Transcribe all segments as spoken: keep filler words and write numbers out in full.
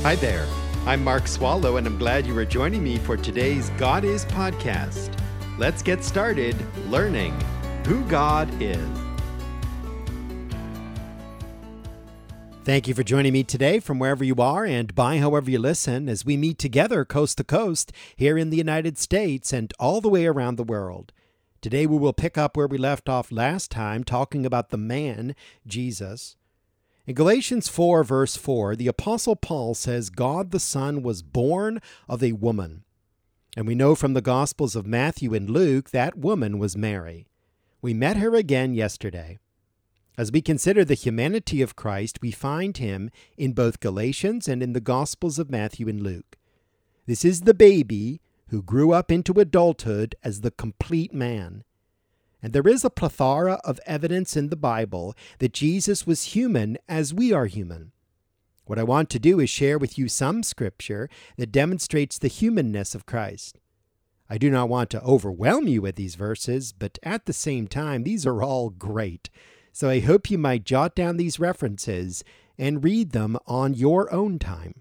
Hi there. I'm Mark Swallow, and I'm glad you are joining me for today's God Is podcast. Let's get started learning who God is. Thank you for joining me today from wherever you are and by however you listen as we meet together coast to coast here in the United States and all the way around the world. Today we will pick up where we left off last time, talking about the man, Jesus. In Galatians four, verse four, the Apostle Paul says God the Son was born of a woman. And we know from the Gospels of Matthew and Luke that woman was Mary. We met her again yesterday. As we consider the humanity of Christ, we find him in both Galatians and in the Gospels of Matthew and Luke. This is the baby who grew up into adulthood as the complete man. And there is a plethora of evidence in the Bible that Jesus was human as we are human. What I want to do is share with you some scripture that demonstrates the humanness of Christ. I do not want to overwhelm you with these verses, but at the same time, these are all great. So I hope you might jot down these references and read them on your own time.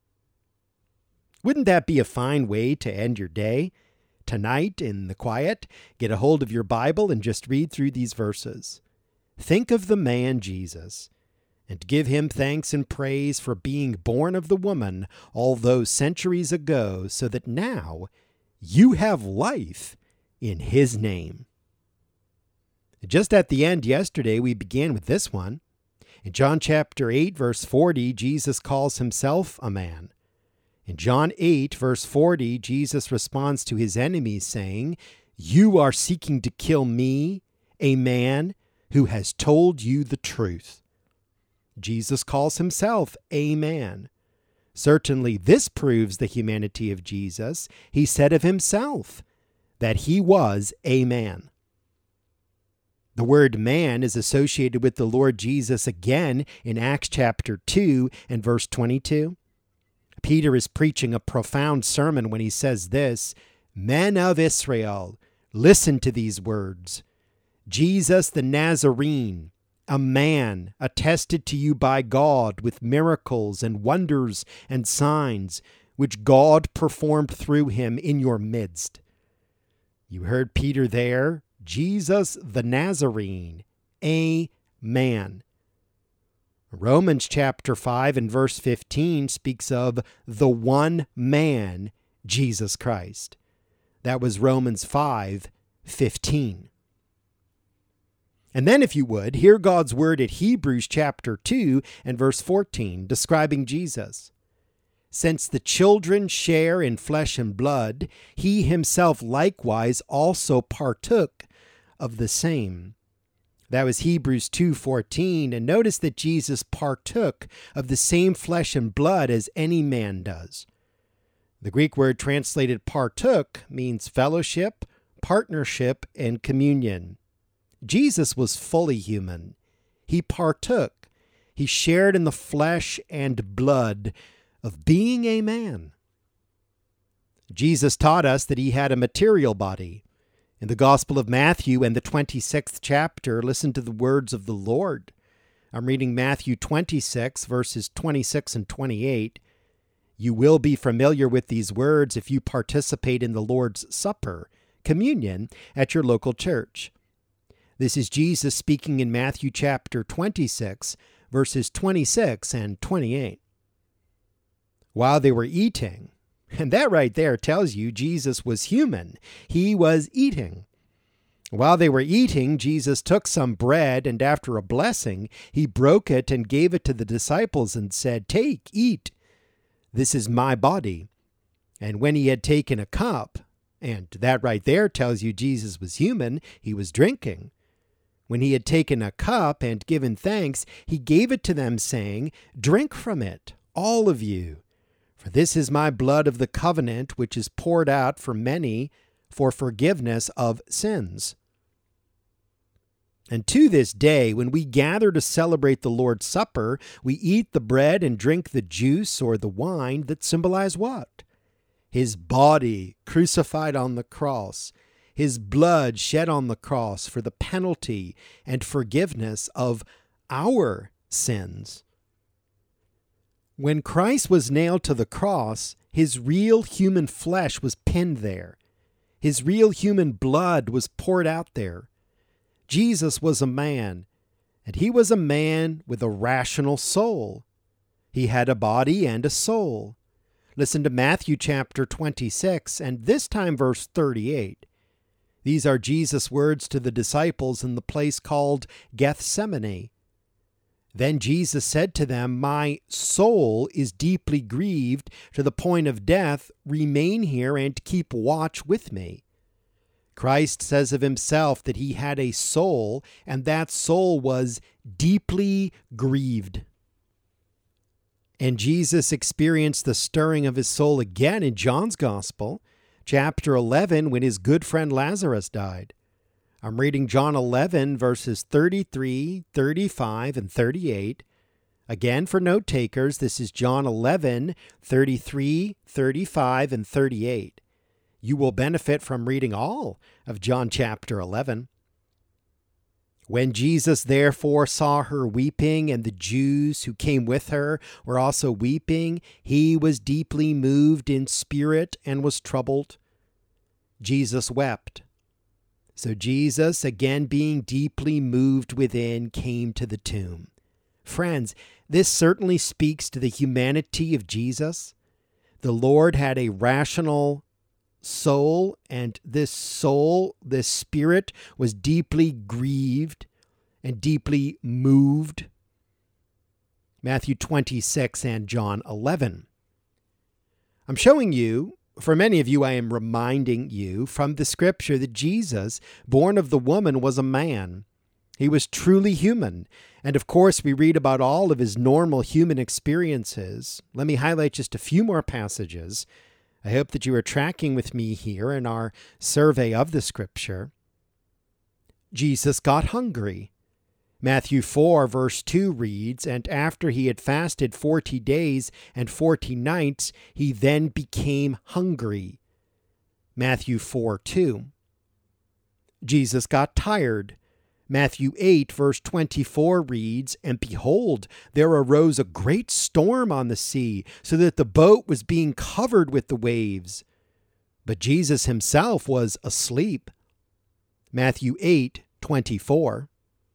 Wouldn't that be a fine way to end your day? Tonight, in the quiet, get a hold of your Bible and just read through these verses. Think of the man Jesus, and give him thanks and praise for being born of the woman all those centuries ago, so that now you have life in his name. Just at the end yesterday, we began with this one. In John chapter eight, verse forty, Jesus calls himself a man. In John eight, verse forty, Jesus responds to his enemies saying, "You are seeking to kill me, a man who has told you the truth." Jesus calls himself a man. Certainly this proves the humanity of Jesus. He said of himself that he was a man. The word man is associated with the Lord Jesus again in Acts chapter two and verse twenty-two. Peter is preaching a profound sermon when he says this, "Men of Israel, listen to these words. Jesus the Nazarene, a man attested to you by God with miracles and wonders and signs, which God performed through him in your midst." You heard Peter there, Jesus the Nazarene, a man. Romans chapter five and verse fifteen speaks of the one man, Jesus Christ. That was Romans five fifteen. And then, if you would, hear God's word at Hebrews chapter two and verse fourteen, describing Jesus. "Since the children share in flesh and blood, he himself likewise also partook of the same." That was Hebrews two fourteen, and notice that Jesus partook of the same flesh and blood as any man does. The Greek word translated partook means fellowship, partnership, and communion. Jesus was fully human. He partook. He shared in the flesh and blood of being a man. Jesus taught us that he had a material body. In the Gospel of Matthew and the twenty-sixth chapter, listen to the words of the Lord. I'm reading Matthew twenty-six, verses twenty-six and twenty-eight. You will be familiar with these words if you participate in the Lord's Supper, communion, at your local church. This is Jesus speaking in Matthew chapter twenty-six, verses twenty-six and twenty-eight. While they were eating, and that right there tells you Jesus was human. He was eating. While they were eating, Jesus took some bread, and after a blessing, he broke it and gave it to the disciples and said, "Take, eat. This is my body." And when he had taken a cup, and that right there tells you Jesus was human, he was drinking. When he had taken a cup and given thanks, he gave it to them, saying, "Drink from it, all of you. For this is my blood of the covenant, which is poured out for many for forgiveness of sins." And to this day, when we gather to celebrate the Lord's Supper, we eat the bread and drink the juice or the wine that symbolize what? His body crucified on the cross, his blood shed on the cross for the penalty and forgiveness of our sins. When Christ was nailed to the cross, his real human flesh was pinned there. His real human blood was poured out there. Jesus was a man, and he was a man with a rational soul. He had a body and a soul. Listen to Matthew chapter twenty-six, and this time verse thirty-eight. These are Jesus' words to the disciples in the place called Gethsemane. Then Jesus said to them, "My soul is deeply grieved to the point of death. Remain here and keep watch with me." Christ says of himself that he had a soul, and that soul was deeply grieved. And Jesus experienced the stirring of his soul again in John's Gospel, chapter eleven, when his good friend Lazarus died. I'm reading John eleven, verses thirty-three, thirty-five, and thirty-eight. Again, for note takers, this is John eleven, thirty-three, thirty-five, and thirty-eight. You will benefit from reading all of John chapter eleven. When Jesus therefore saw her weeping, and the Jews who came with her were also weeping, he was deeply moved in spirit and was troubled. Jesus wept. So Jesus, again being deeply moved within, came to the tomb. Friends, this certainly speaks to the humanity of Jesus. The Lord had a rational soul, and this soul, this spirit, was deeply grieved and deeply moved. Matthew twenty-six and John eleven. I'm showing you, for many of you, I am reminding you from the scripture that Jesus, born of the woman, was a man. He was truly human. And of course, we read about all of his normal human experiences. Let me highlight just a few more passages. I hope that you are tracking with me here in our survey of the scripture. Jesus got hungry. Matthew four, verse two reads, "And after he had fasted forty days and forty nights, he then became hungry." Matthew four, two. Jesus got tired. Matthew eight, verse twenty-four reads, "And behold, there arose a great storm on the sea, so that the boat was being covered with the waves. But Jesus himself was asleep." Matthew eight, twenty-four.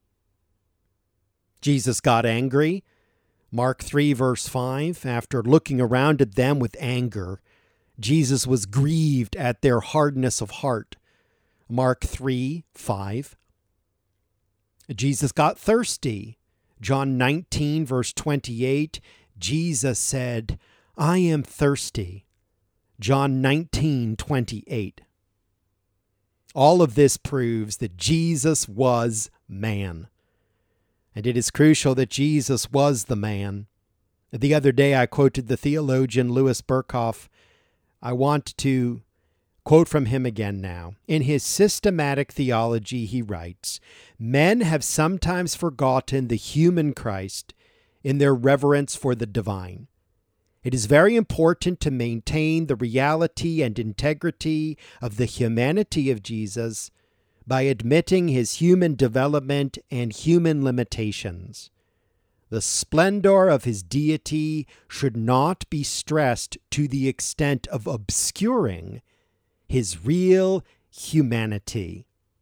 Jesus got angry. Mark three, verse five, "After looking around at them with anger, Jesus was grieved at their hardness of heart." Mark three, five. Jesus got thirsty. John nineteen, verse twenty-eight, Jesus said, "I am thirsty." John nineteen, twenty-eight. All of this proves that Jesus was man. And it is crucial that Jesus was the man. The other day I quoted the theologian Louis Berkhoff. I want to quote from him again now. In his systematic theology, he writes, "Men have sometimes forgotten the human Christ in their reverence for the divine. It is very important to maintain the reality and integrity of the humanity of Jesus by admitting his human development and human limitations. The splendor of his deity should not be stressed to the extent of obscuring his real humanity."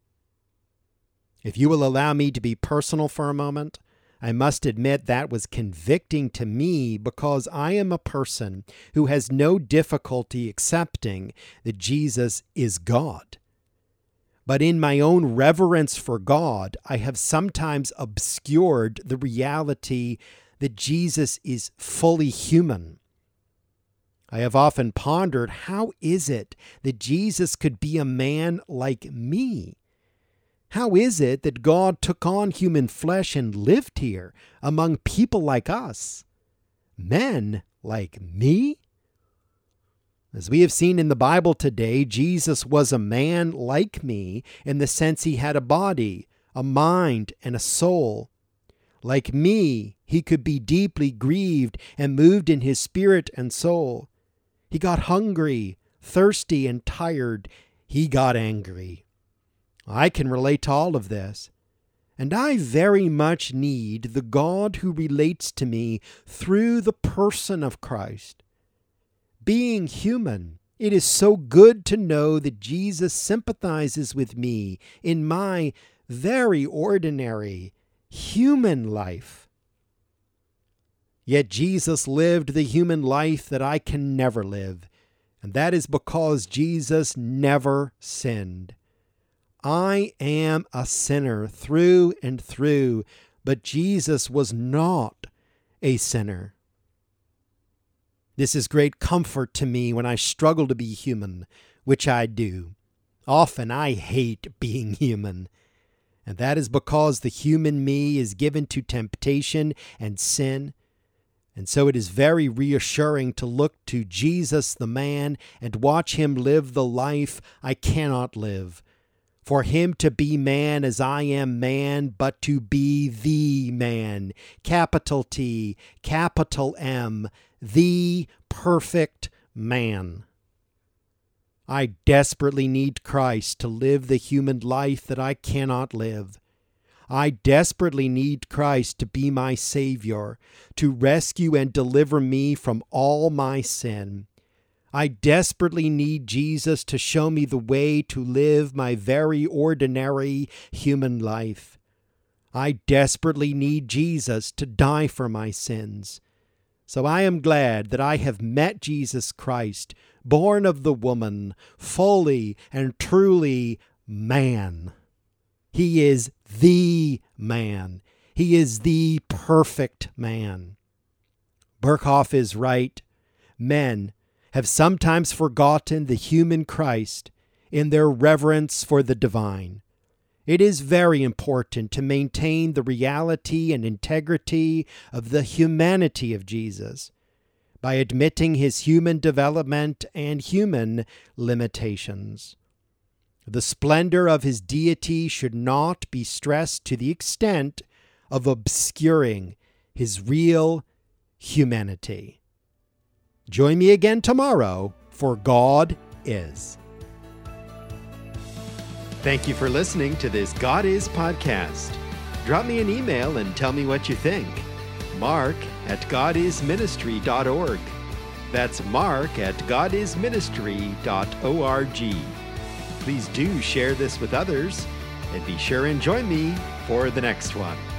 If you will allow me to be personal for a moment, I must admit that was convicting to me because I am a person who has no difficulty accepting that Jesus is God. But in my own reverence for God, I have sometimes obscured the reality that Jesus is fully human. I have often pondered, how is it that Jesus could be a man like me? How is it that God took on human flesh and lived here among people like us? Men like me? As we have seen in the Bible today, Jesus was a man like me in the sense he had a body, a mind, and a soul. Like me, he could be deeply grieved and moved in his spirit and soul. He got hungry, thirsty, and tired. He got angry. I can relate to all of this. And I very much need the God who relates to me through the person of Christ. Being human, it is so good to know that Jesus sympathizes with me in my very ordinary human life. Yet Jesus lived the human life that I can never live, and that is because Jesus never sinned. I am a sinner through and through, but Jesus was not a sinner. This is great comfort to me when I struggle to be human, which I do. Often I hate being human, and that is because the human me is given to temptation and sin. And so it is very reassuring to look to Jesus the man and watch him live the life I cannot live. For him to be man as I am man, but to be the man, capital T, capital M, the perfect man. I desperately need Christ to live the human life that I cannot live. I desperately need Christ to be my Savior, to rescue and deliver me from all my sin. I desperately need Jesus to show me the way to live my very ordinary human life. I desperately need Jesus to die for my sins. So I am glad that I have met Jesus Christ, born of the woman, fully and truly man. He is the man. He is the perfect man. Berkhoff is right. Men have sometimes forgotten the human Christ in their reverence for the divine. It is very important to maintain the reality and integrity of the humanity of Jesus by admitting his human development and human limitations. The splendor of his deity should not be stressed to the extent of obscuring his real humanity. Join me again tomorrow for God Is. Thank you for listening to this God Is podcast. Drop me an email and tell me what you think. Mark at godisministry dot org. That's Mark at godisministry dot org. Please do share this with others, and be sure and join me for the next one.